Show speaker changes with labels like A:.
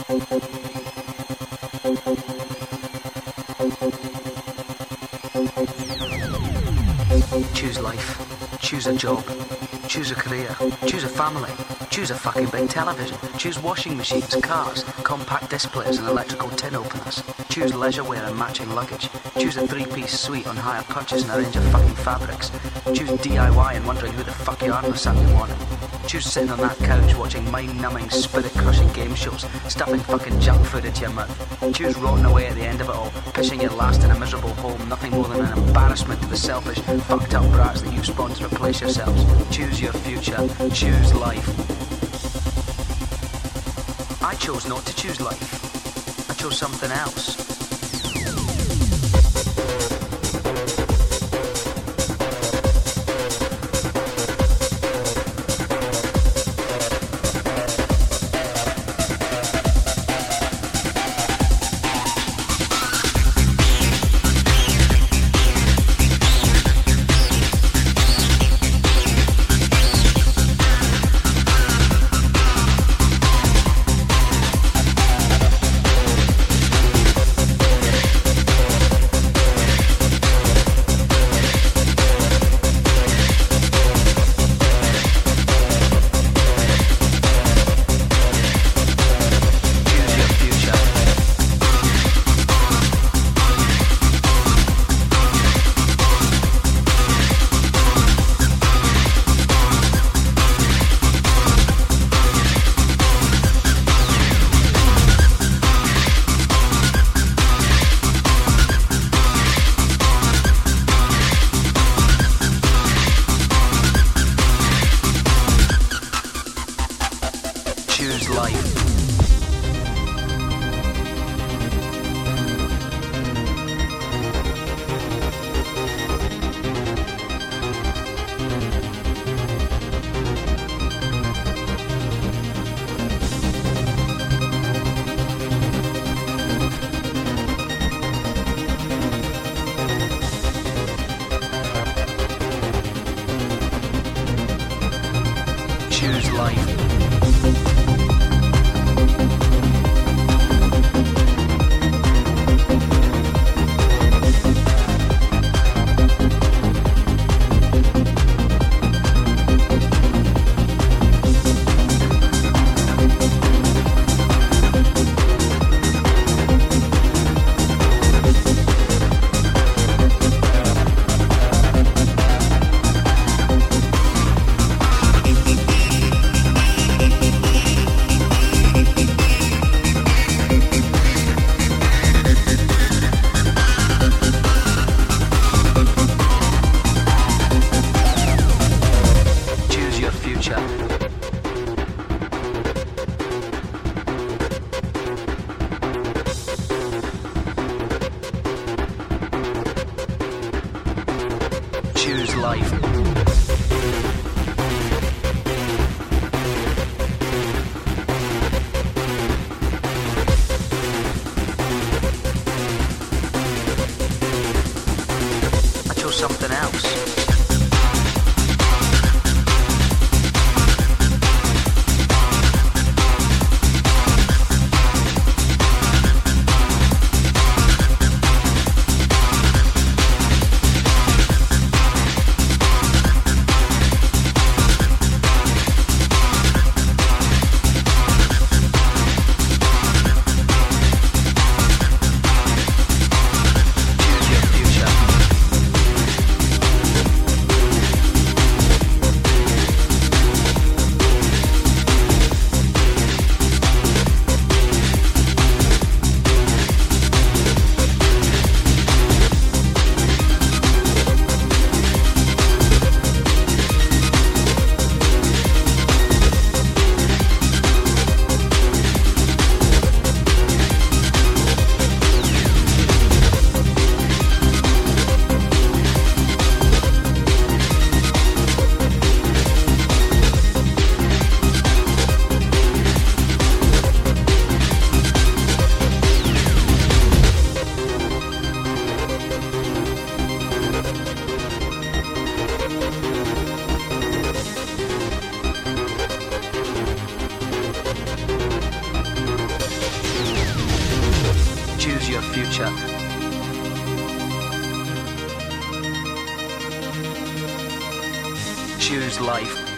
A: Choose life. Choose a job. Choose a career. Choose a family. Choose a fucking big television. Choose washing machines, cars, compact displays and electrical tin openers. Choose leisure wear and matching luggage. Choose a three-piece suite on hire purchase and a range of fucking fabrics. Choose DIY and wondering who the fuck you are on a Sunday morning. Choose sitting on that couch watching mind-numbing, spirit-crushing game shows, stuffing fucking junk food into your mouth. Choose rotting away at the end of it all, pissing your last in a miserable home, nothing more than an embarrassment to the selfish, fucked-up brats that you've spawned to replace yourselves. Choose your future. Choose life. I chose not to choose life. I chose something else. Choose life.